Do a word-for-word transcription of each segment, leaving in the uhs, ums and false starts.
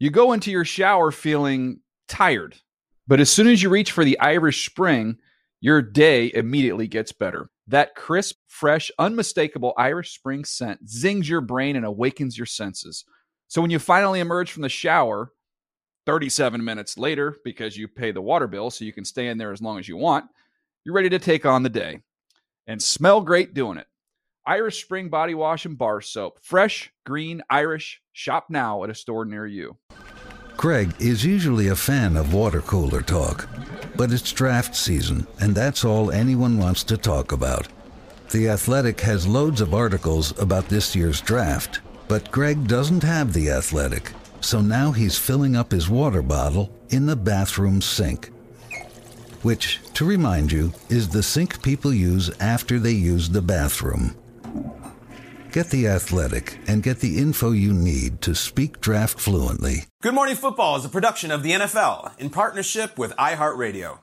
You go into your shower feeling tired, but as soon as you reach for the Irish Spring, your day immediately gets better. That crisp, fresh, unmistakable Irish Spring scent zings your brain and awakens your senses. So when you finally emerge from the shower, thirty-seven minutes later, because you pay the water bill so you can stay in there as long as you want, you're ready to take on the day. And smell great doing it. Irish Spring Body Wash and Bar Soap. Fresh, green, Irish. Shop now at a store near you. Greg is usually a fan of water cooler talk, but it's draft season, and that's all anyone wants to talk about. The Athletic has loads of articles about this year's draft, but Greg doesn't have The Athletic, so now he's filling up his water bottle in the bathroom sink. Which, to remind you, is the sink people use after they use the bathroom. Get The Athletic and get the info you need to speak draft fluently. Good Morning Football is a production of the N F L in partnership with iHeartRadio.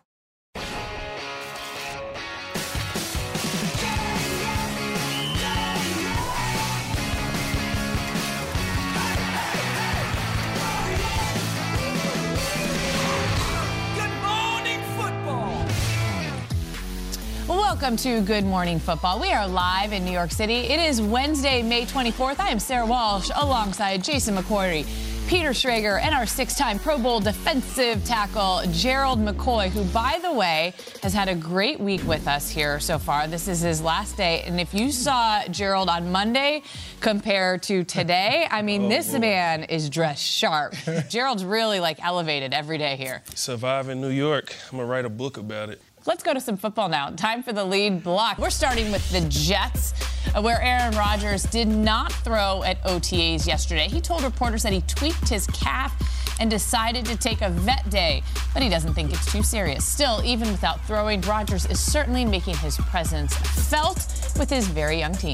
Welcome to Good Morning Football. We are live in New York City. It is Wednesday, May twenty-fourth. I am Sarah Walsh alongside Jason McCourty, Peter Schrager, and our six-time Pro Bowl defensive tackle, Gerald McCoy, who, by the way, has had a great week with us here so far. This is his last day. And if you saw Gerald on Monday compared to today, I mean, oh, this boy. man is dressed sharp. Gerald's really, like, elevated every day here. Surviving New York. I'm going to write a book about it. Let's go to some football now. Time for the lead block. We're starting with the Jets, where Aaron Rodgers did not throw at O T As yesterday. He told reporters that he tweaked his calf and decided to take a vet day, but he doesn't think it's too serious. Still, even without throwing, Rodgers is certainly making his presence felt with his very young team.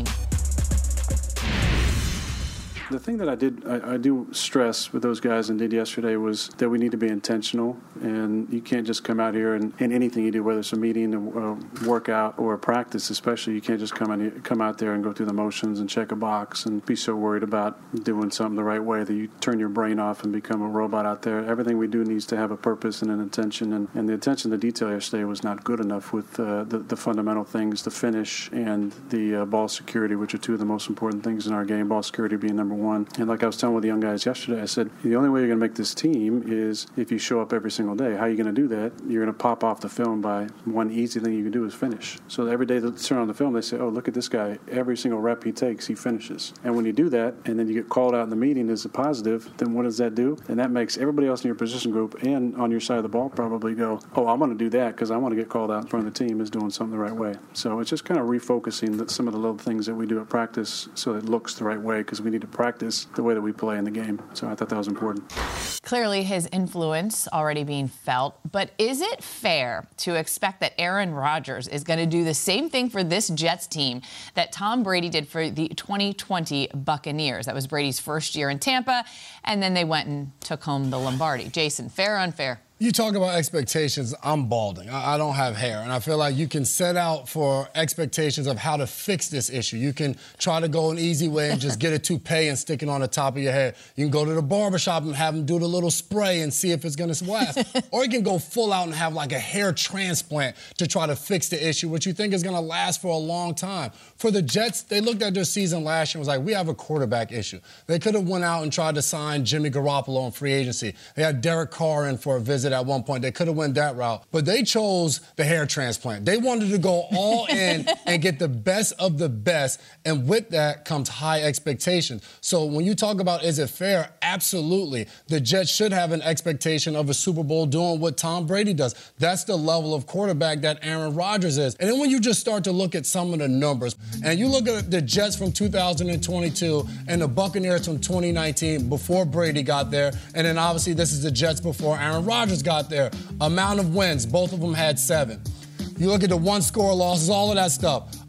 The thing that I did, I, I do stress with those guys and did yesterday was that we need to be intentional, and you can't just come out here and, and anything you do, whether it's a meeting, a workout, or a practice especially, you can't just come in, come out there and go through the motions and check a box and be so worried about doing something the right way that you turn your brain off and become a robot out there. Everything we do needs to have a purpose and an intention, and, and the attention to detail yesterday was not good enough with uh, the, the fundamental things, the finish and the uh, ball security, which are two of the most important things in our game, ball security being number one. And like I was telling with the young guys yesterday, I said, the only way you're going to make this team is if you show up every single day. How are you going to do that? You're going to pop off the film by one easy thing you can do is finish. So every day they turn on the film, they say, oh, look at this guy. Every single rep he takes, he finishes. And when you do that, and then you get called out in the meeting as a positive, then what does that do? And that makes everybody else in your position group and on your side of the ball probably go, oh, I'm going to do that because I want to get called out in front of the team as doing something the right way. So it's just kind of refocusing some of the little things that we do at practice so it looks the right way, because we need to practice the way that we play in the game. So I thought that was important. Clearly his influence already being felt, but is it fair to expect that Aaron Rodgers is going to do the same thing for this Jets team that Tom Brady did for the twenty twenty Buccaneers? That was Brady's first year in Tampa, and then they went and took home the Lombardi. Jason, fair or unfair? You talk about expectations. I'm balding. I, I don't have hair. And I feel like you can set out for expectations of how to fix this issue. You can try to go an easy way and just get a toupee and stick it on the top of your head. You can go to the barbershop and have them do the little spray and see if it's going to last. Or you can go full out and have like a hair transplant to try to fix the issue, which you think is going to last for a long time. For the Jets, they looked at their season last year and was like, we have a quarterback issue. They could have went out and tried to sign Jimmy Garoppolo in free agency. They had Derek Carr in for a visit at one point. They could have went that route, but they chose the hair transplant. They wanted to go all in and get the best of the best, and with that comes high expectations. So when you talk about is it fair, absolutely. The Jets should have an expectation of a Super Bowl doing what Tom Brady does. That's the level of quarterback that Aaron Rodgers is. And then when you just start to look at some of the numbers, and you look at the Jets from two thousand twenty-two and the Buccaneers from twenty nineteen before Brady got there, and then obviously this is the Jets before Aaron Rodgers got there. Amount of wins, both of them had seven. You look at the one-score losses, all of that stuff.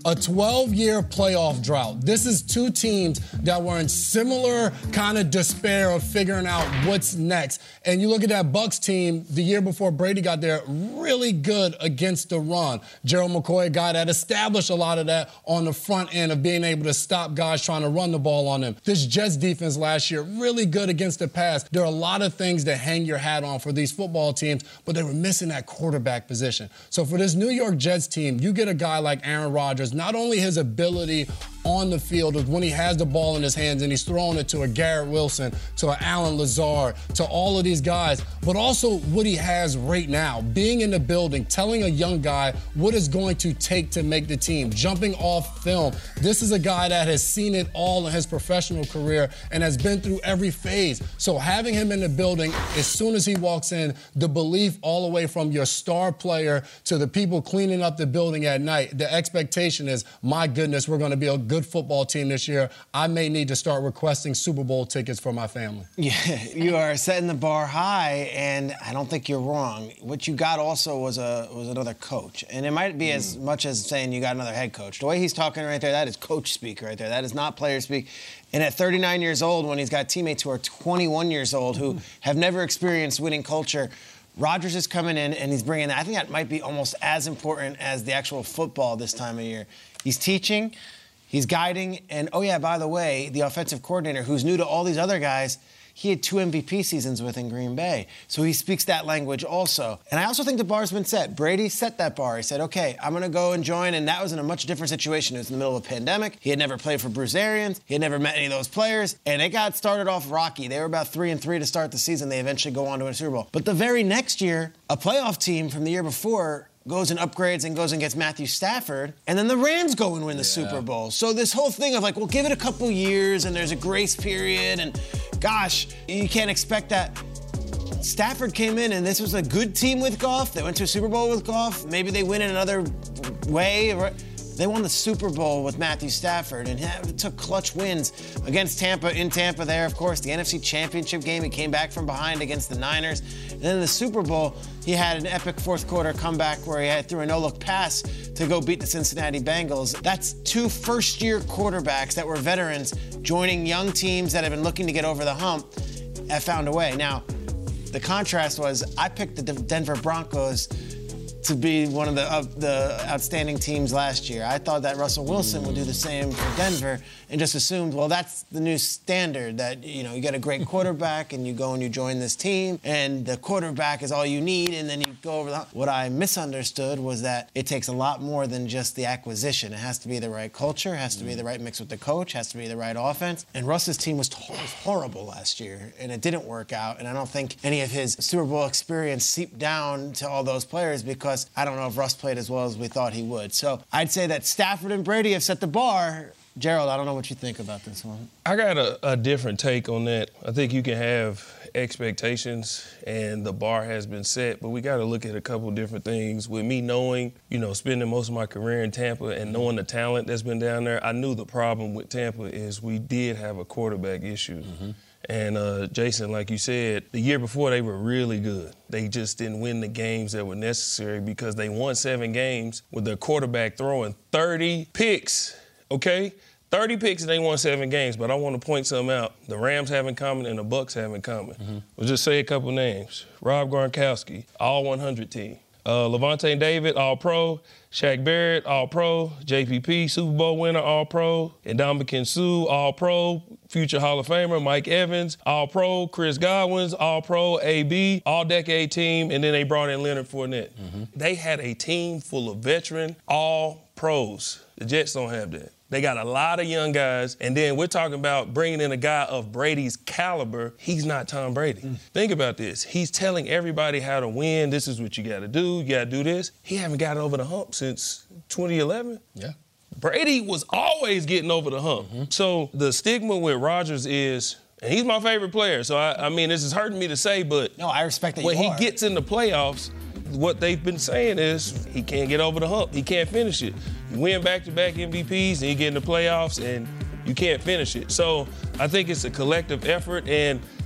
a twelve-year playoff drought. This is two teams that were in similar kind of despair of figuring out what's next. And you look at that Bucs team the year before Brady got there, really good against the run. Gerald McCoy, a guy that established a lot of that on the front end of being able to stop guys trying to run the ball on them. This Jets defense last year, really good against the pass. There are a lot of things to hang your hat on for these football teams, but they were missing that quarterback position. So for this New York Jets team, you get a guy like Aaron Rodgers, not only his ability on the field is when he has the ball in his hands and he's throwing it to a Garrett Wilson, to an Alan Lazard, to all of these guys, but also what he has right now, being in the building, telling a young guy what it's going to take to make the team, jumping off film. This is a guy that has seen it all in his professional career and has been through every phase. So having him in the building, as soon as he walks in, the belief all the way from your star player to the people cleaning up the building at night, the expectation is, my goodness, we're going to be a good football team this year. I may need to start requesting Super Bowl tickets for my family. Yeah, you are setting the bar high, and I don't think you're wrong. What you got also was a was another coach, and it might be mm. as much as saying you got another head coach. The way he's talking right there, that is coach speak right there. That is not player speak. And at thirty-nine years old, when he's got teammates who are twenty-one years old who mm. have never experienced winning culture, Rodgers is coming in and he's bringing that. I think that might be almost as important as the actual football this time of year. He's teaching. He's guiding, and oh yeah, by the way, the offensive coordinator, who's new to all these other guys, he had two M V P seasons with in Green Bay. So he speaks that language also. And I also think the bar's been set. Brady set that bar. He said, okay, I'm going to go and join, and that was in a much different situation. It was in the middle of a pandemic. He had never played for Bruce Arians. He had never met any of those players, and it got started off rocky. They were about three and three to start the season. They eventually go on to win a Super Bowl. But the very next year, a playoff team from the year before goes and upgrades and goes and gets Matthew Stafford, and then the Rams go and win the yeah. Super Bowl. So this whole thing of like, well, give it a couple years and there's a grace period, and gosh, you can't expect that. Stafford came in and this was a good team with Goff. They went to a Super Bowl with Goff. Maybe they win in another way. They won the Super Bowl with Matthew Stafford and it took clutch wins against Tampa, in Tampa there, of course, the N F C Championship game. He came back from behind against the Niners. And then in the Super Bowl, he had an epic fourth quarter comeback where he had threw a no-look pass to go beat the Cincinnati Bengals. That's two first-year quarterbacks that were veterans joining young teams that have been looking to get over the hump have found a way. Now, the contrast was I picked the Denver Broncos to be one of the uh, the outstanding teams last year. I thought that Russell Wilson would do the same for Denver and just assumed, well, that's the new standard, that, you know, you get a great quarterback and you go and you join this team and the quarterback is all you need and then you go over the hump. What I misunderstood was that it takes a lot more than just the acquisition. It has to be the right culture, it has to be the right mix with the coach, has to be the right offense. And Russ's team was, t- was horrible last year and it didn't work out. And I don't think any of his Super Bowl experience seeped down to all those players because I don't know if Russ played as well as we thought he would. So I'd say that Stafford and Brady have set the bar. Gerald, I don't know what you think about this one. I got a, a different take on that. I think you can have expectations and the bar has been set, but we got to look at a couple different things. With me knowing, you know, spending most of my career in Tampa and knowing the talent that's been down there, I knew the problem with Tampa is we did have a quarterback issue. Mm-hmm. And uh, Jason, like you said, the year before they were really good. They just didn't win the games that were necessary because they won seven games with their quarterback throwing thirty picks, okay? thirty picks and they won seven games, but I want to point something out. The Rams have in common and the Bucs have in common. Mm-hmm. We'll just say a couple names. Rob Gronkowski, all one hundred team. Uh, Levante David, All-Pro. Shaq Barrett, All-Pro. J P P, Super Bowl winner, All-Pro. Ndamukong Suh, All-Pro. Future Hall of Famer, Mike Evans, All-Pro. Chris Godwin's, All-Pro. A B, All-Decade team. And then they brought in Leonard Fournette. Mm-hmm. They had a team full of veteran All-Pros. The Jets don't have that. They got a lot of young guys, and then we're talking about bringing in a guy of Brady's caliber. He's not Tom Brady. Mm. Think about this. He's telling everybody how to win. This is what you got to do. You got to do this. He haven't gotten over the hump since twenty eleven. Yeah. Brady was always getting over the hump. Mm-hmm. So the stigma with Rodgers is, and he's my favorite player, so I, I mean, this is hurting me to say, but no, I respect that when you he are. gets in the playoffs, what they've been saying is he can't get over the hump. He can't finish it. You win back-to-back M V Ps and you get in the playoffs and you can't finish it. So I think it's a collective effort. And,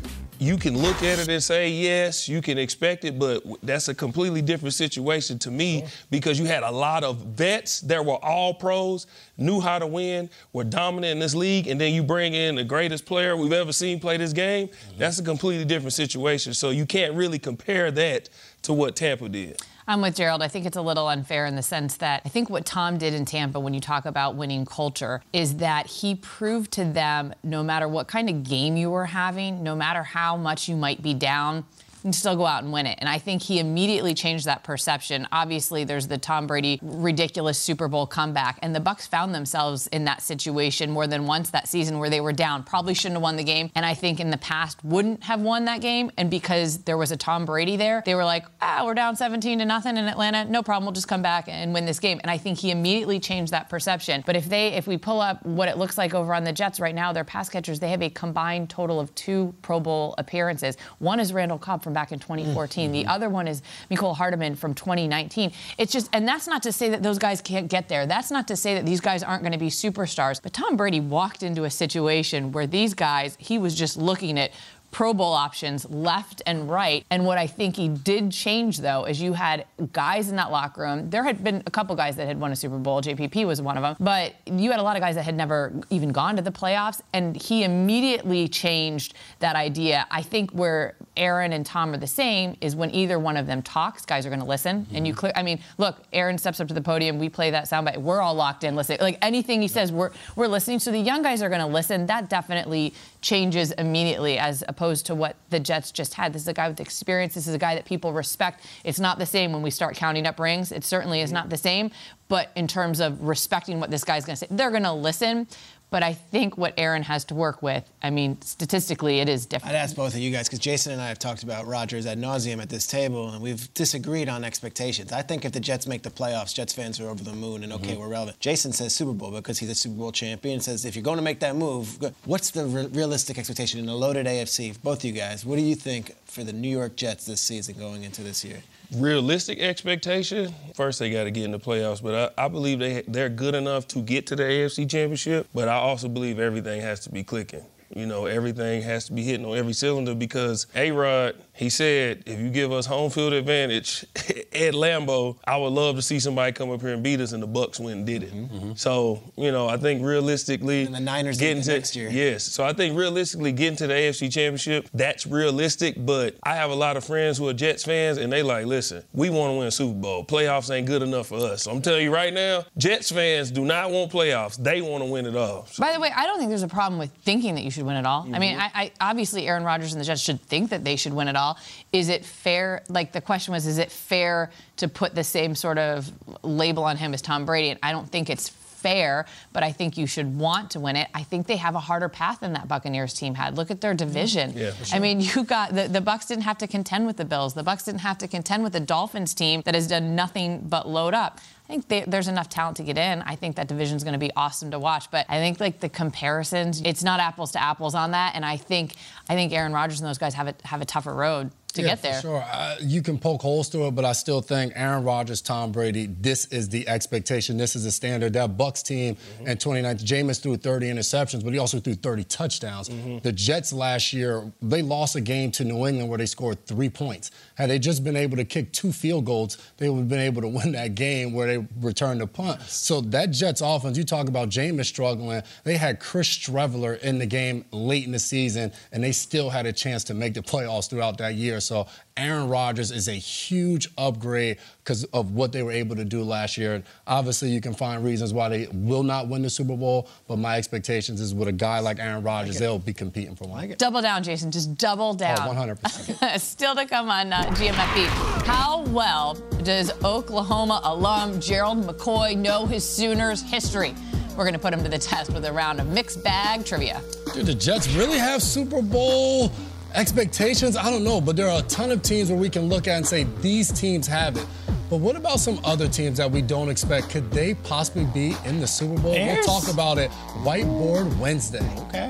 you can look at it and say, yes, you can expect it, but that's a completely different situation to me because you had a lot of vets that were all pros, knew how to win, were dominant in this league, and then you bring in the greatest player we've ever seen play this game. Mm-hmm. That's a completely different situation. So you can't really compare that to what Tampa did. I'm with Gerald. I think it's a little unfair in the sense that I think what Tom did in Tampa when you talk about winning culture is that he proved to them no matter what kind of game you were having, no matter how much you might be down, you can still go out and win it. And I think he immediately changed that perception. Obviously, there's the Tom Brady ridiculous Super Bowl comeback, and the Bucs found themselves in that situation more than once that season where they were down, probably shouldn't have won the game, and I think in the past wouldn't have won that game. And because there was a Tom Brady there, they were like, ah, we're down seventeen to nothing in Atlanta. No problem, we'll just come back and win this game. And I think he immediately changed that perception. But if they, if we pull up what it looks like over on the Jets right now, their pass catchers, they have a combined total of two Pro Bowl appearances. One is Randall Cobb from back in twenty fourteen. Mm-hmm. The other one is Mecole Hardman from twenty nineteen. It's just, and that's not to say that those guys can't get there. That's not to say that these guys aren't going to be superstars. But Tom Brady walked into a situation where these guys, he was just looking at Pro Bowl options left and right. And what I think he did change, though, is you had guys in that locker room. There had been a couple guys that had won a Super Bowl. J P P was one of them. But you had a lot of guys that had never even gone to the playoffs. And he immediately changed that idea. I think where Aaron and Tom are the same is when either one of them talks, guys are going to listen. Mm-hmm. And you clear, I mean, look, Aaron steps up to the podium. We play that soundbite. We're all locked in. Listen, like anything he says, we're, we're listening. So the young guys are going to listen. That definitely changes immediately as opposed to what the Jets just had. This is a guy with experience. This is a guy that people respect. It's not the same when we start counting up rings. It certainly is not the same. But in terms of respecting what this guy's going to say, they're going to listen. But I think what Aaron has to work with, I mean, statistically, it is different. I'd ask both of you guys, because Jason and I have talked about Rodgers ad nauseum at this table, and we've disagreed on expectations. I think if the Jets make the playoffs, Jets fans are over the moon, and okay, mm-hmm. we're relevant. Jason says Super Bowl because he's a Super Bowl champion, says if you're going to make that move, what's the re- realistic expectation in a loaded A F C? Both of you guys, what do you think for the New York Jets this season going into this year? Realistic expectation, first they got to get in the playoffs, but I, I believe they, they're good enough to get to the A F C Championship, but I also believe everything has to be clicking. You know, everything has to be hitting on every cylinder because A-Rod, he said, if you give us home field advantage at Lambeau, I would love to see somebody come up here and beat us, and the Bucs went and did it. Mm-hmm. So, you know, I think realistically... And the Niners getting to next year. Yes. So I think realistically getting to the A F C Championship, that's realistic, but I have a lot of friends who are Jets fans, and they like, listen, we want to win a Super Bowl. Playoffs ain't good enough for us. So I'm telling you right now, Jets fans do not want playoffs. They want to win it all. So. By the way, I don't think there's a problem with thinking that you should win it all. Mm-hmm. I mean, I, I obviously Aaron Rodgers and the Jets should think that they should win it all. Is it fair? Like the question was, is it fair to put the same sort of label on him as Tom Brady? And I don't think it's fair, but I think you should want to win it. I think they have a harder path than that Buccaneers team had. Look at their division. Yeah, for sure. I mean, you got the, the Bucs didn't have to contend with the Bills. The Bucs didn't have to contend with the Dolphins team that has done nothing but load up. I think they, there's enough talent to get in. I think that division's going to be awesome to watch. But I think like the comparisons, it's not apples to apples on that. And I think I think Aaron Rodgers and those guys have a have a tougher road to yeah, get there. For sure. Uh, you can poke holes through it, but I still think Aaron Rodgers, Tom Brady, this is the expectation. This is the standard. That Bucs team mm-hmm. in twenty nineteen, Jameis threw thirty interceptions, but he also threw thirty touchdowns. Mm-hmm. The Jets last year, they lost a game to New England where they scored three points. Had they just been able to kick two field goals, they would have been able to win that game where they returned the punt. So that Jets offense, you talk about Jameis struggling, they had Chris Streveler in the game late in the season, and they still had a chance to make the playoffs throughout that year. So Aaron Rodgers is a huge upgrade because of what they were able to do last year. And obviously, you can find reasons why they will not win the Super Bowl, but my expectations is with a guy like Aaron Rodgers, they'll be competing for one. Double down, Jason. Just double down. Oh, one hundred percent. Still to come on uh, G M F B. How well does Oklahoma alum Gerald McCoy know his Sooners history? We're going to put him to the test with a round of mixed bag trivia. Dude, the Jets really have Super Bowl expectations? I don't know, but there are a ton of teams where we can look at and say these teams have it. But what about some other teams that we don't expect? Could they possibly be in the Super Bowl? Bears? We'll talk about it Whiteboard Wednesday. Okay.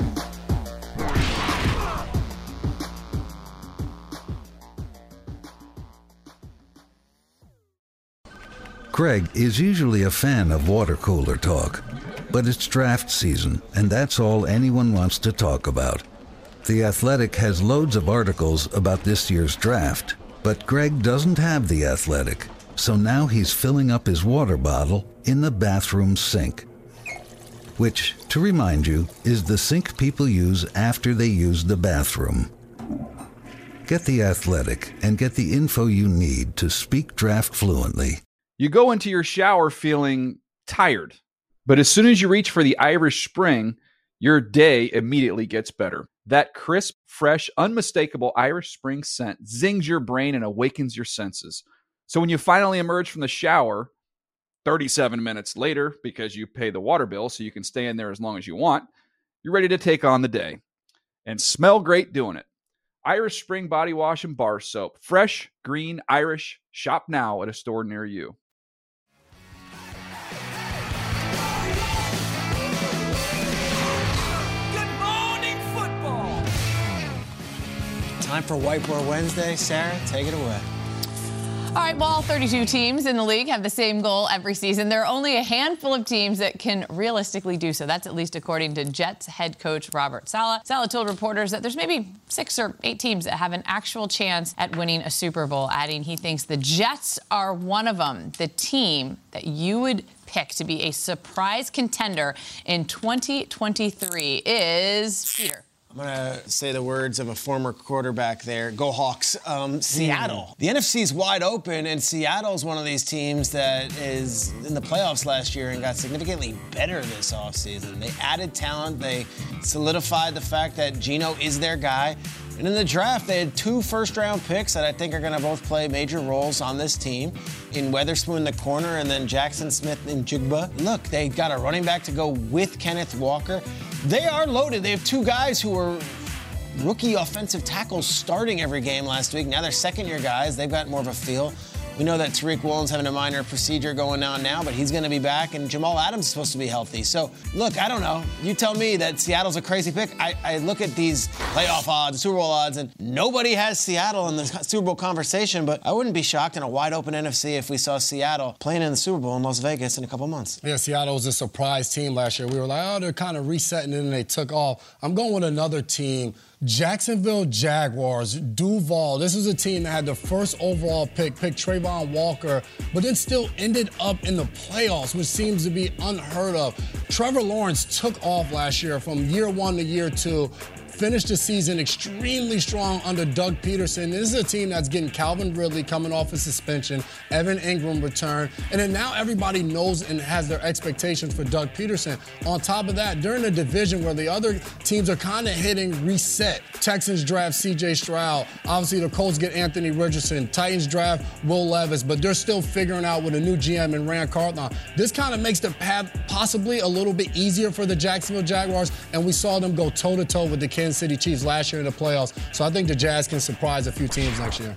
Craig is usually a fan of water cooler talk, but it's draft season, and that's all anyone wants to talk about. The Athletic has loads of articles about this year's draft, but Greg doesn't have The Athletic, so now he's filling up his water bottle in the bathroom sink. Which, to remind you, is the sink people use after they use the bathroom. Get The Athletic and get the info you need to speak draft fluently. You go into your shower feeling tired, but as soon as you reach for the Irish Spring, your day immediately gets better. That crisp, fresh, unmistakable Irish Spring scent zings your brain and awakens your senses. So when you finally emerge from the shower, thirty-seven minutes later, because you pay the water bill so you can stay in there as long as you want, you're ready to take on the day. And smell great doing it. Irish Spring Body Wash and Bar Soap. Fresh, green, Irish. Shop now at a store near you. Time for Whiteboard Wednesday. Sarah, take it away. All right, well, all thirty-two teams in the league have the same goal every season. There are only a handful of teams that can realistically do so. That's at least according to Jets head coach Robert Saleh. Saleh told reporters that there's maybe six or eight teams that have an actual chance at winning a Super Bowl, adding he thinks the Jets are one of them, the team that you would pick to be a surprise contender in twenty twenty-three is Peter. I'm going to say the words of a former quarterback there. Go Hawks. Um, Seattle. Mm. The N F C's wide open, and Seattle's one of these teams that is in the playoffs last year and got significantly better this offseason. They added talent. They solidified the fact that Geno is their guy. And in the draft, they had two first-round picks that I think are going to both play major roles on this team, in Weatherspoon, the corner, and then Jackson Smith and Jigba. Look, they got a running back to go with Kenneth Walker. They are loaded. They have two guys who were rookie offensive tackles starting every game last week. Now they're second-year guys. They've got more of a feel. We know that Tariq Woolen's having a minor procedure going on now, but he's going to be back, and Jamal Adams is supposed to be healthy. So, look, I don't know. You tell me that Seattle's a crazy pick. I, I look at these playoff odds, Super Bowl odds, and nobody has Seattle in the Super Bowl conversation, but I wouldn't be shocked in a wide-open N F C if we saw Seattle playing in the Super Bowl in Las Vegas in a couple months. Yeah, Seattle was a surprise team last year. We were like, oh, they're kind of resetting, and then they took off. I'm going with another team. Jacksonville Jaguars, Duval. This was a team that had the first overall pick, picked Trayvon Walker, but then still ended up in the playoffs, which seems to be unheard of. Trevor Lawrence took off last year from year one to year two. Finished the season extremely strong under Doug Peterson. This is a team that's getting Calvin Ridley coming off a suspension, Evan Ingram return, and then now everybody knows and has their expectations for Doug Peterson. On top of that, during the division where the other teams are kind of hitting reset, Texans draft C J Stroud. Obviously, the Colts get Anthony Richardson. Titans draft Will Levis, but they're still figuring out with a new G M and Rand Carthon. This kind of makes the path possibly a little bit easier for the Jacksonville Jaguars, and we saw them go toe-to-toe with the Kansas City Chiefs last year in the playoffs. So I think the Jazz can surprise a few teams next year.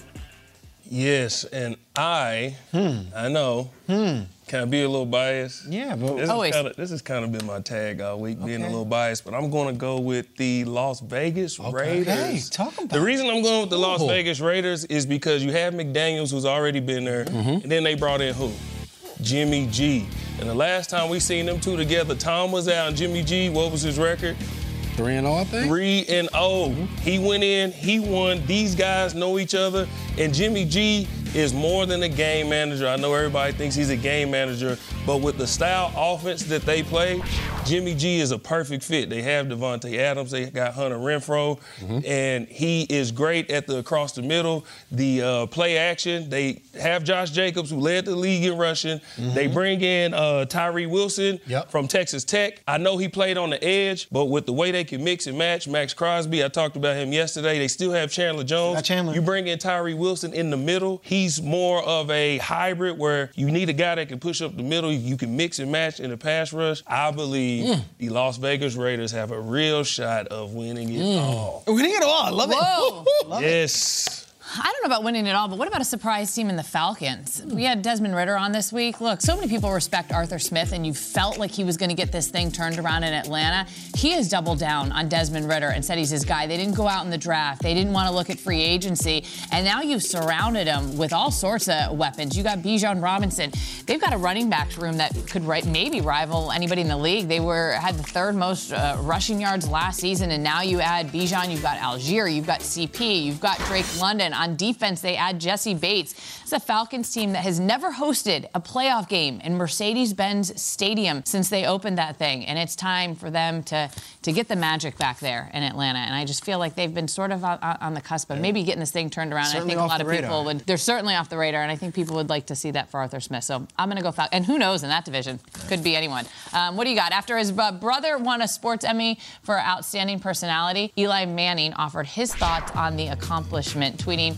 Yes, and I, hmm. I know, hmm. can I be a little biased? Yeah, but this always. Is kinda, this has kind of been my tag all week, Okay. being a little biased, but I'm going to go with the Las Vegas Okay. Raiders. Hey, talk about the reason I'm going with the Las Ooh. Vegas Raiders is because you have McDaniels, who's already been there, Mm-hmm. and then they brought in who? Jimmy G. And the last time we seen them two together, Tom was out, and Jimmy G, what was his record? three and oh, I think? Three and oh. He went in, he won. These guys know each other. And Jimmy G is more than a game manager. I know everybody thinks he's a game manager, but with the style offense that they play, Jimmy G is a perfect fit. They have Devontae Adams, they got Hunter Renfrow, mm-hmm. and he is great at the across the middle, the uh, play action. They have Josh Jacobs, who led the league in rushing. Mm-hmm. They bring in uh, Tyree Wilson yep. from Texas Tech. I know he played on the edge, but with the way they can mix and match, Max Crosby, I talked about him yesterday. They still have Chandler Jones. Got Chandler. You bring in Tyree Wilson in the middle. He's more of a hybrid where you need a guy that can push up the middle. You can mix and match in the pass rush. I believe mm. the Las Vegas Raiders have a real shot of winning it mm. all. Winning it all. I love Whoa. it. love yes. It. I don't know about winning it all, but what about a surprise team in the Falcons? We had Desmond Ridder on this week. Look, so many people respect Arthur Smith, and you felt like he was going to get this thing turned around in Atlanta. He has doubled down on Desmond Ridder and said he's his guy. They didn't go out in the draft. They didn't want to look at free agency. And now you've surrounded him with all sorts of weapons. You got Bijan Robinson. They've got a running back room that could right, maybe rival anybody in the league. They were had the third most uh, rushing yards last season, and now you add Bijan, you've got Algier, you've got C P, you've got Drake London. On defense, they add Jesse Bates. It's a Falcons team that has never hosted a playoff game in Mercedes-Benz Stadium since they opened that thing, and it's time for them to to get the magic back there in Atlanta. And I just feel like they've been sort of on, on the cusp of maybe getting this thing turned around. And I think a lot of people would. They're certainly off the radar, and I think people would like to see that for Arthur Smith. So I'm going to go Falcons. And who knows in that division? Could be anyone. Um, what do you got? After his uh, brother won a sports Emmy for outstanding personality, Eli Manning offered his thoughts on the accomplishment, tweeting,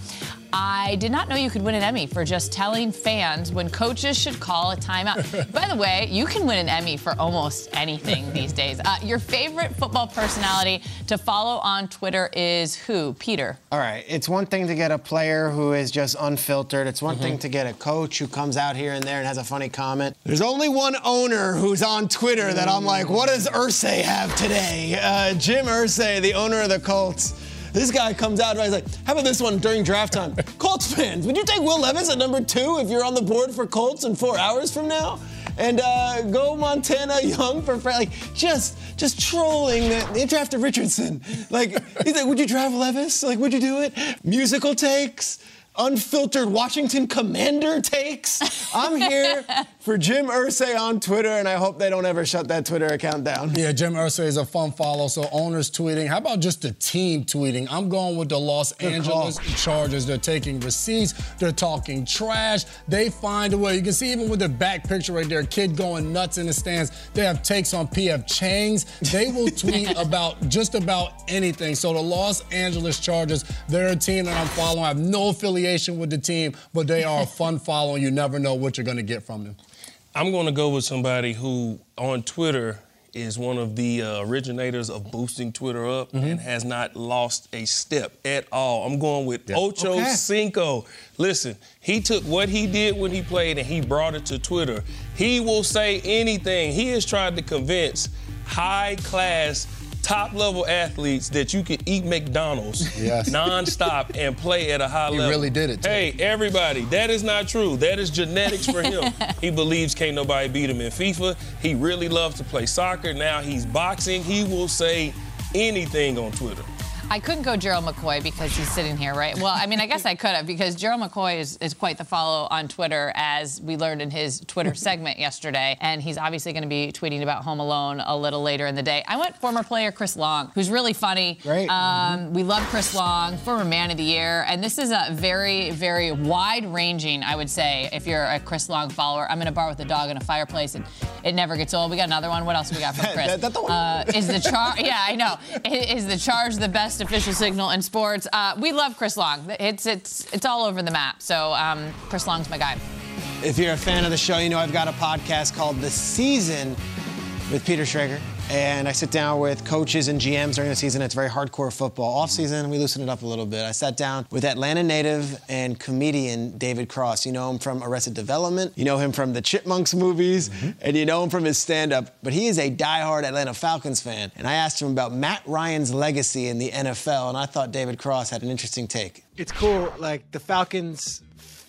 I did not know you could win an Emmy for just telling fans when coaches should call a timeout. By the way, you can win an Emmy for almost anything these days. Uh, your favorite football personality to follow on Twitter is who? Peter. All right. It's one thing to get a player who is just unfiltered. It's one mm-hmm. thing to get a coach who comes out here and there and has a funny comment. There's only one owner who's on Twitter that I'm like, what does Irsay have today? Uh, Jim Irsay, the owner of the Colts. This guy comes out and he's like, how about this one during draft time? Colts fans, would you take Will Levis at number two if you're on the board for Colts in four hours from now? And uh, go Montana Young for like just just trolling that they drafted Richardson. Like he's like, would you draft Levis? Like, would you do it? Musical takes. Unfiltered Washington Commander takes. I'm here for Jim Irsay on Twitter, and I hope they don't ever shut that Twitter account down. Yeah, Jim Irsay is a fun follow, so owners tweeting. How about just the team tweeting? I'm going with the Los Good Angeles call. Chargers. They're taking receipts. They're talking trash. They find a way. You can see even with the back picture right there, kid going nuts in the stands. They have takes on P F Chang's. They will tweet about just about anything. So the Los Angeles Chargers, they're a team that I'm following. I have no affiliation with the team, but they are a fun follow, and you never know what you're going to get from them. I'm going to go with somebody who on Twitter is one of the uh, originators of boosting Twitter up mm-hmm. and has not lost a step at all. I'm going with yep. Ocho okay. Cinco. Listen, he took what he did when he played and he brought it to Twitter. He will say anything. He has tried to convince high-class top-level athletes that you could eat McDonald's yes. nonstop and play at a high he level. He really did it, too. Hey, everybody, that is not true. That is genetics for him. He believes can't nobody beat him in FIFA. He really loves to play soccer. Now he's boxing. He will say anything on Twitter. I couldn't go Gerald McCoy because he's sitting here, right? Well, I mean, I guess I could have because Gerald McCoy is, is quite the follow on Twitter, as we learned in his Twitter segment yesterday. And he's obviously going to be tweeting about Home Alone a little later in the day. I went former player Chris Long, who's really funny. Great. Um, mm-hmm. We love Chris Long, former man of the year. And this is a very, very wide-ranging, I would say, if you're a Chris Long follower. I'm in a bar with a dog and a fireplace, and it never gets old. We got another one. What else we got from Chris? that, that the one? Uh, is the charge? Yeah, I know. Is the charge the best official signal in sports? Uh, we love Chris Long. It's it's it's all over the map. So um, Chris Long's my guy. If you're a fan of the show, you know I've got a podcast called The Season with Peter Schrager. And I sit down with coaches and G Ms during the season. It's very hardcore football. Off season, we loosen it up a little bit. I sat down with Atlanta native and comedian David Cross. You know him from Arrested Development. You know him from the Chipmunks movies. Mm-hmm. And you know him from his stand-up. But he is a diehard Atlanta Falcons fan. And I asked him about Matt Ryan's legacy in the N F L. And I thought David Cross had an interesting take. It's cool. Like, the Falcons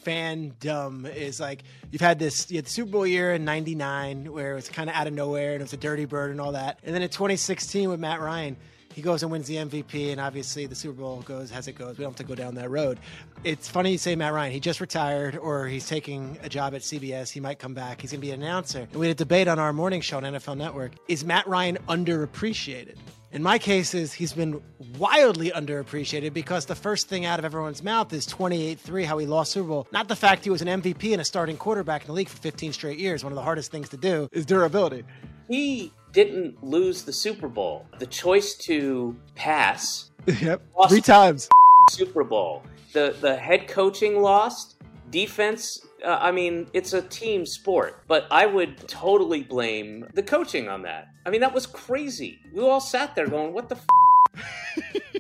fandom is like, you've had this, you had the Super Bowl year in ninety-nine where it was kind of out of nowhere and it was a dirty bird and all that. And then in twenty sixteen with Matt Ryan, he goes and wins the M V P, and obviously the Super Bowl goes as it goes. We don't have to go down that road. It's funny you say Matt Ryan. He just retired, or he's taking a job at C B S. He might come back. He's going to be an announcer. And we had a debate on our morning show on N F L Network. Is Matt Ryan underappreciated? In my case, is he's been wildly underappreciated because the first thing out of everyone's mouth is twenty-eight three, how he lost Super Bowl. Not the fact he was an M V P and a starting quarterback in the league for fifteen straight years. One of the hardest things to do is durability. He didn't lose the Super Bowl. The choice to pass. Yep, three times. Super Bowl. The the head coaching lost. Defense, uh, I mean, it's a team sport, but I would totally blame the coaching on that. I mean, that was crazy. We all sat there going, what the f***?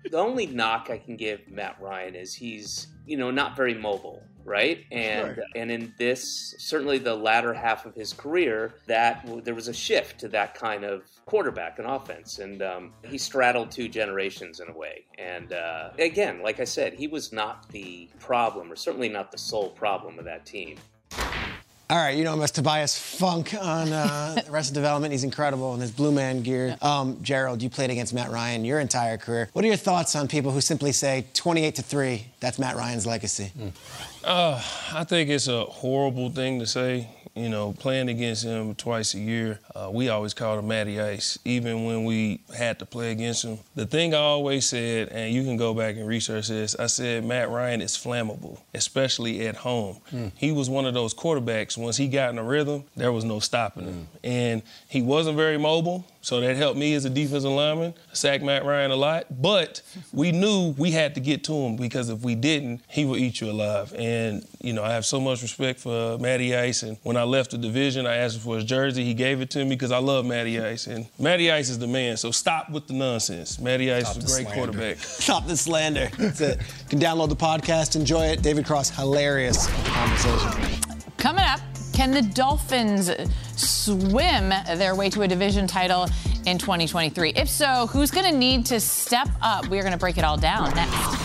The only knock I can give Matt Ryan is he's, you know, not very mobile, right? And Sure. and in this, certainly the latter half of his career, that there was a shift to that kind of quarterback and offense. And um, he straddled two generations in a way. And uh, again, like I said, he was not the problem, or certainly not the sole problem of that team. All right, you know him as Tobias Funk on uh, Arrested Development. He's incredible in his Blue Man gear. Um, Gerald, you played against Matt Ryan your entire career. What are your thoughts on people who simply say twenty-eight to three, that's Matt Ryan's legacy? Mm. Uh, I think it's a horrible thing to say. You know, playing against him twice a year, uh, we always called him Matty Ice, even when we had to play against him. The thing I always said, and you can go back and research this, I said Matt Ryan is flammable, especially at home. Mm. He was one of those quarterbacks, once he got in a rhythm, there was no stopping him. Mm. And he wasn't very mobile, so that helped me as a defensive lineman. I sacked Matt Ryan a lot, but we knew we had to get to him because if we didn't, he would eat you alive. And, you know, I have so much respect for Matty Ice, and when I left the division, I asked him for his jersey. He gave it to me because I love Matty Ice, and Matty Ice is the man, so stop with the nonsense. Matty Ice is a great slander. quarterback. Stop the slander. That's it. You can download the podcast, enjoy it. David Cross, hilarious conversation. Coming up, can the Dolphins swim their way to a division title in twenty twenty-three? If so, who's going to need to step up? We're going to break it all down next.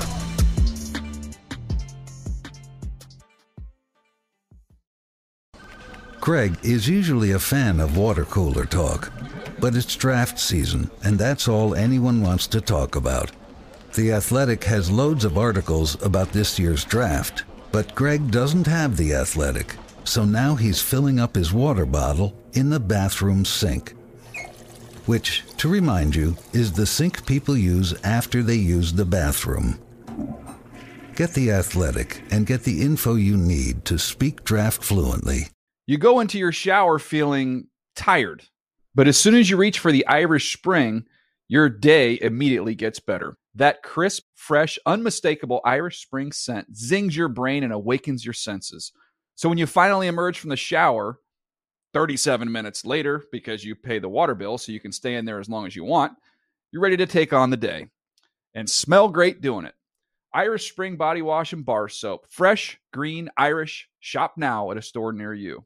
Greg is usually a fan of water cooler talk, but it's draft season, and that's all anyone wants to talk about. The Athletic has loads of articles about this year's draft, but Greg doesn't have The Athletic, so now he's filling up his water bottle in the bathroom sink. Which, to remind you, is the sink people use after they use the bathroom. Get The Athletic and get the info you need to speak draft fluently. You go into your shower feeling tired, but as soon as you reach for the Irish Spring, your day immediately gets better. That crisp, fresh, unmistakable Irish Spring scent zings your brain and awakens your senses. So when you finally emerge from the shower, thirty-seven minutes later, because you pay the water bill so you can stay in there as long as you want, you're ready to take on the day. And smell great doing it. Irish Spring Body Wash and Bar Soap. Fresh, green, Irish. Shop now at a store near you.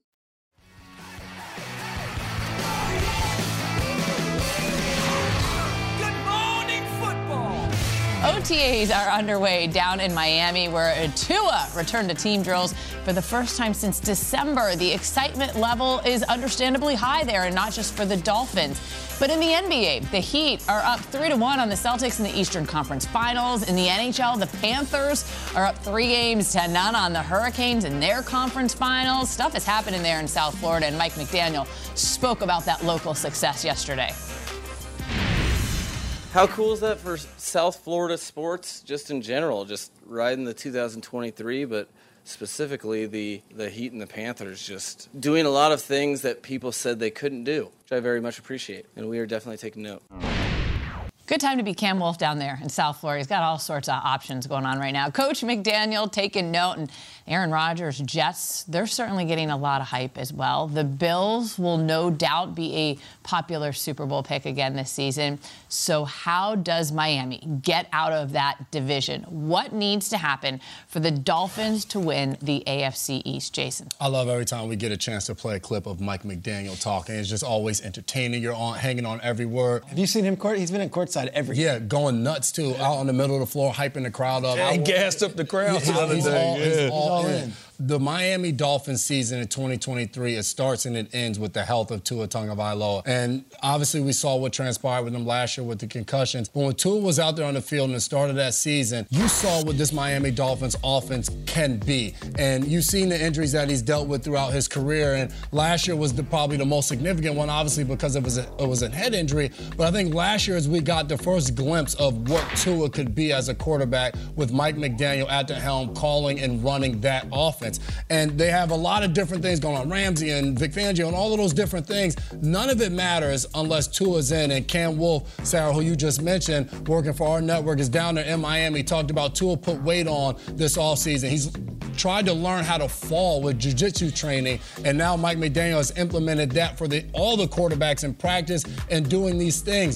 O T As are underway down in Miami, where Tua returned to team drills for the first time since December. The excitement level is understandably high there, and not just for the Dolphins. But in the N B A, the Heat are up three to one on the Celtics in the Eastern Conference Finals. In the N H L, the Panthers are up three games to none on the Hurricanes in their conference finals. Stuff is happening there in South Florida, and Mike McDaniel spoke about that local success yesterday. How cool is that for South Florida sports, just in general, just riding the two thousand twenty-three, but specifically the, the Heat and the Panthers just doing a lot of things that people said they couldn't do, which I very much appreciate, and we are definitely taking note. Good time to be Cam Wolfe down there in South Florida. He's got all sorts of options going on right now. Coach McDaniel taking note, and Aaron Rodgers, Jets, they're certainly getting a lot of hype as well. The Bills will no doubt be a popular Super Bowl pick again this season. So how does Miami get out of that division? What needs to happen for the Dolphins to win the A F C East, Jason? I love every time we get a chance to play a clip of Mike McDaniel talking. It's just always entertaining. You're on, hanging on every word. Have you seen him court? He's been in courtside every Yeah, going nuts, too. Yeah. Out on the middle of the floor, hyping the crowd up. And gassed up the crowd the other day. All, all in. The Miami Dolphins season in twenty twenty-three, it starts and it ends with the health of Tua Tagovailoa. And obviously we saw what transpired with him last year with the concussions. But when Tua was out there on the field and the start of that season, you saw what this Miami Dolphins offense can be. And you've seen the injuries that he's dealt with throughout his career. And last year was the, probably the most significant one, obviously, because it was, a, it was a head injury. But I think last year as we got the first glimpse of what Tua could be as a quarterback with Mike McDaniel at the helm calling and running that offense. And they have a lot of different things going on. Ramsey and Vic Fangio and all of those different things. None of it matters unless Tua's in. And Cam Wolfe, Sarah, who you just mentioned, working for our network, is down there in Miami, talked about Tua put weight on this offseason. He's tried to learn how to fall with jiu-jitsu training, and now Mike McDaniel has implemented that for the, all the quarterbacks in practice and doing these things.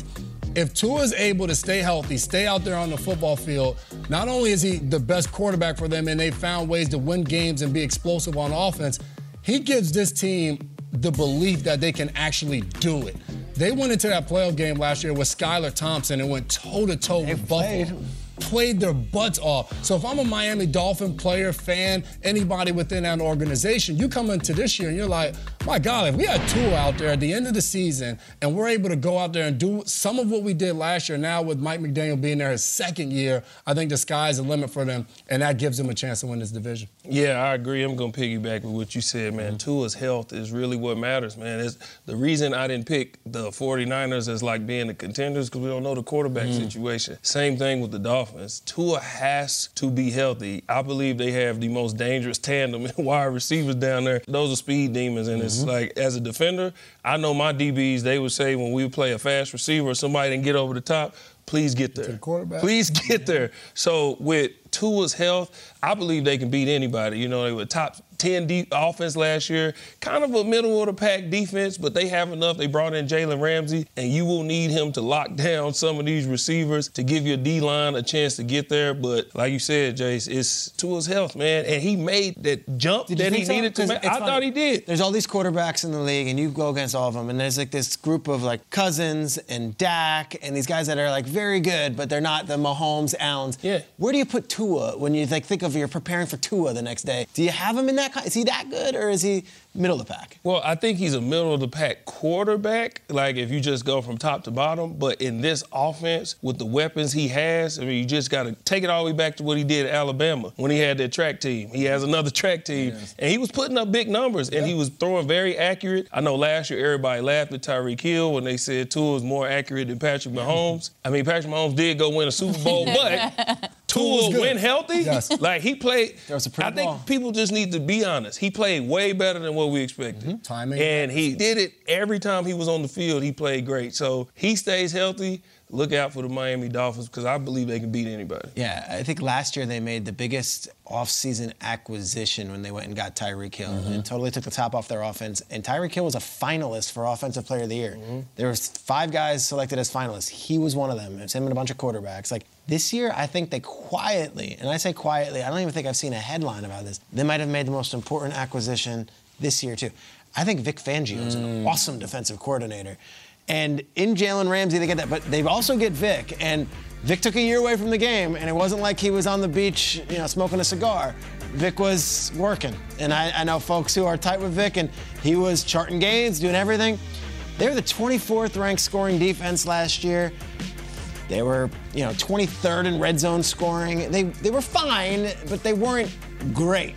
If Tua's able to stay healthy, stay out there on the football field, not only is he the best quarterback for them and they found ways to win games and be explosive on offense, he gives this team the belief that they can actually do it. They went into that playoff game last year with Skylar Thompson and went toe-to-toe with Buffalo. Played their butts off. So if I'm a Miami Dolphin player, fan, anybody within that organization, you come into this year and you're like, my God, if we had Tua out there at the end of the season and we're able to go out there and do some of what we did last year, now with Mike McDaniel being there his second year, I think the sky's the limit for them, and that gives them a chance to win this division. Yeah, I agree. I'm going to piggyback with what you said, man. Mm-hmm. Tua's health is really what matters, man. It's the reason I didn't pick the 49ers as like being the contenders because we don't know the quarterback mm-hmm. situation. Same thing with the Dolphins. Tua has to be healthy. I believe they have the most dangerous tandem in wide receivers down there. Those are speed demons, and mm-hmm. it's like, as a defender, I know my D Bs, they would say when we would play a fast receiver or somebody didn't get over the top, please get there. To the quarterback. Please get there. So with Tua's health, I believe they can beat anybody. You know, they were top ten de- offense last year, kind of a middle-of-the-pack defense, but they have enough. They brought in Jalen Ramsey, and you will need him to lock down some of these receivers to give your D-line a chance to get there. But like you said, Jace, it's Tua's health, man, and he made that jump that he so? needed to make. I funny. thought he did. There's all these quarterbacks in the league, and you go against all of them, and there's like this group of like Cousins and Dak and these guys that are like very good, but they're not the Mahomes, Allens. Yeah. Where do you put Tua when you like think of you're preparing for Tua the next day? Do you have him in that? Is he that good, or is he middle of the pack? Well, I think he's a middle of the pack quarterback, like if you just go from top to bottom. But in this offense, with the weapons he has, I mean, you just got to take it all the way back to what he did at Alabama when he had that track team. He has another track team, yes. and he was putting up big numbers, and yeah. he was throwing very accurate. I know last year everybody laughed at Tyreek Hill when they said Tua was more accurate than Patrick Mahomes. I mean, Patrick Mahomes did go win a Super Bowl, but Tua when healthy, yes. like he played. That was a pretty I think ball. people just need to be honest. He played way better than what we expected. Mm-hmm. Timing. And he did it every time he was on the field. He played great. So he stays healthy. Look out for the Miami Dolphins because I believe they can beat anybody. Yeah, I think last year they made the biggest offseason acquisition when they went and got Tyreek Hill. Mm-hmm. And totally took the top off their offense. And Tyreek Hill was a finalist for Offensive Player of the Year. Mm-hmm. There was five guys selected as finalists. He was one of them. It was him and a bunch of quarterbacks. Like this year, I think they quietly, and I say quietly, I don't even think I've seen a headline about this. They might have made the most important acquisition this year too. I think Vic Fangio is mm. an awesome defensive coordinator. And in Jalen Ramsey, they get that. But they also get Vic. And Vic took a year away from the game, and it wasn't like he was on the beach, you know, smoking a cigar. Vic was working. And I, I know folks who are tight with Vic, and he was charting gains, doing everything. They were the twenty-fourth ranked scoring defense last year. They were, you know, twenty-third in red zone scoring. They they were fine, but they weren't great.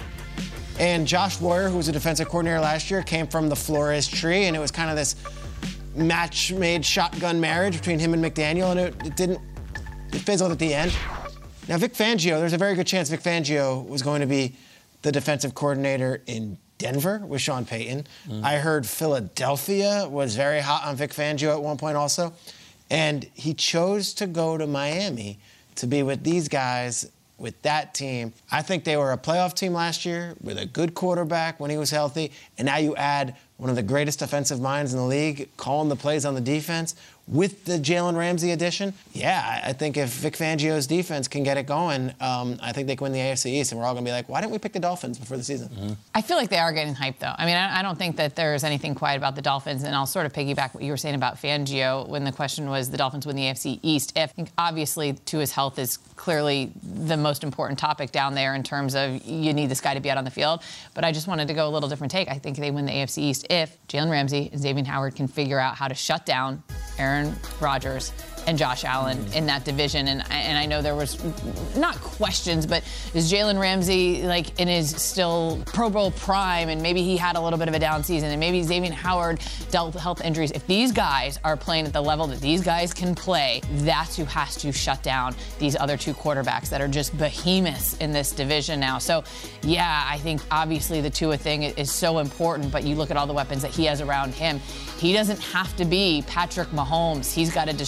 And Josh Royer, who was a defensive coordinator last year, came from the Flores tree, and it was kind of this match-made shotgun marriage between him and McDaniel, and it, it didn't, it fizzled at the end. Now, Vic Fangio, there's a very good chance Vic Fangio was going to be the defensive coordinator in Denver with Sean Payton. Mm. I heard Philadelphia was very hot on Vic Fangio at one point also, and he chose to go to Miami to be with these guys, with that team. I think they were a playoff team last year with a good quarterback when he was healthy, and now you add one of the greatest defensive minds in the league calling the plays on the defense with the Jalen Ramsey addition. Yeah, I think if Vic Fangio's defense can get it going, um, I think they can win the A F C East, and we're all going to be like, why didn't we pick the Dolphins before the season? Mm-hmm. I feel like they are getting hyped, though. I mean, I, I don't think that there's anything quiet about the Dolphins, and I'll sort of piggyback what you were saying about Fangio when the question was the Dolphins win the A F C East. If, I think obviously Tua's health is clearly the most important topic down there in terms of you need this guy to be out on the field, but I just wanted to go a little different take. I think they win the A F C East if Jalen Ramsey and Xavier Howard can figure out how to shut down Aaron Rodgers and Josh Allen mm-hmm. in that division. And, and I know there was not questions, but is Jalen Ramsey like in his still Pro Bowl prime, and maybe he had a little bit of a down season, and maybe Xavier Howard dealt with health injuries. If these guys are playing at the level that these guys can play, that's who has to shut down these other two quarterbacks that are just behemoths in this division now. So, yeah, I think obviously the Tua thing is so important, but you look at all the weapons that he has around him. He doesn't have to be Patrick Mahomes. He's got to distribute the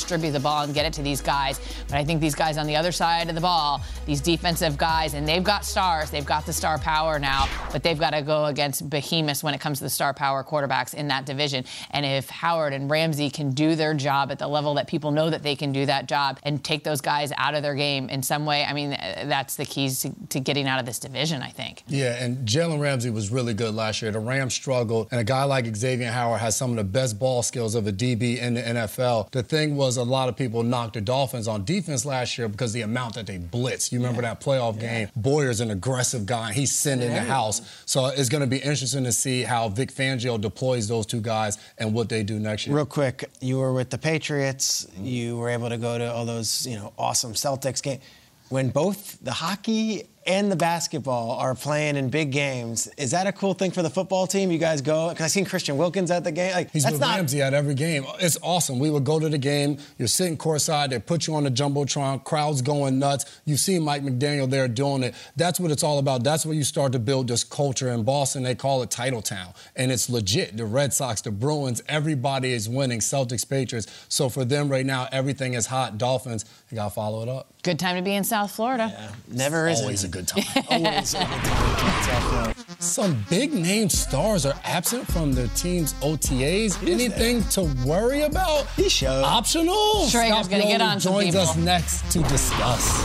ball and get it to these guys. But I think these guys on the other side of the ball, these defensive guys, and they've got stars, they've got the star power now, but they've got to go against behemoths when it comes to the star power quarterbacks in that division. And if Howard and Ramsey can do their job at the level that people know that they can do that job and take those guys out of their game in some way, I mean, that's the keys to, to getting out of this division, I think. Yeah, and Jalen Ramsey was really good last year. The Rams struggled, and a guy like Xavier Howard has some of the best ball skills of a D B in the N F L. The thing was, a lot of people knocked the Dolphins on defense last year because the amount that they blitz. You remember yeah. that playoff yeah. game? Boyer's an aggressive guy. He's sending yeah. the house. So it's going to be interesting to see how Vic Fangio deploys those two guys and what they do next year. Real quick, you were with the Patriots. You were able to go to all those, you know, awesome Celtics games. When both the hockey and the basketball are playing in big games, is that a cool thing for the football team? You guys go? Because I've seen Christian Wilkins at the game. Like, He's that's with not... Ramsey at every game. It's awesome. We would go to the game. You're sitting courtside. They put you on the Jumbotron. Crowds going nuts. You see Mike McDaniel there doing it. That's what it's all about. That's where you start to build this culture. In Boston, they call it Title Town. And it's legit. The Red Sox, the Bruins, everybody is winning. Celtics, Patriots. So for them right now, everything is hot. Dolphins, you got to follow it up. Good time to be in South Florida. Yeah. Never is. Always a good time. Always a good time. Some big-name stars are absent from their team's O T As. Who's Anything that? to worry about? He showed. Optional? Schrager's going to get on some joins people. us next to discuss.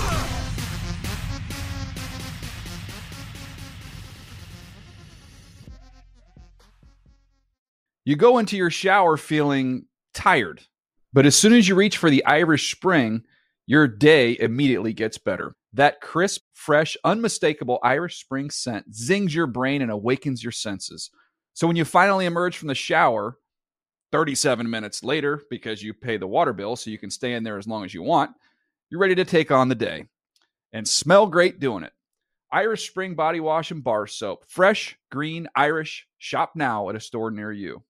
You go into your shower feeling tired, but as soon as you reach for the Irish Spring, your day immediately gets better. That crisp, fresh, unmistakable Irish Spring scent zings your brain and awakens your senses. So when you finally emerge from the shower, thirty-seven minutes later, because you pay the water bill so you can stay in there as long as you want, you're ready to take on the day. And smell great doing it. Irish Spring Body Wash and Bar Soap. Fresh, green, Irish. Shop now at a store near you.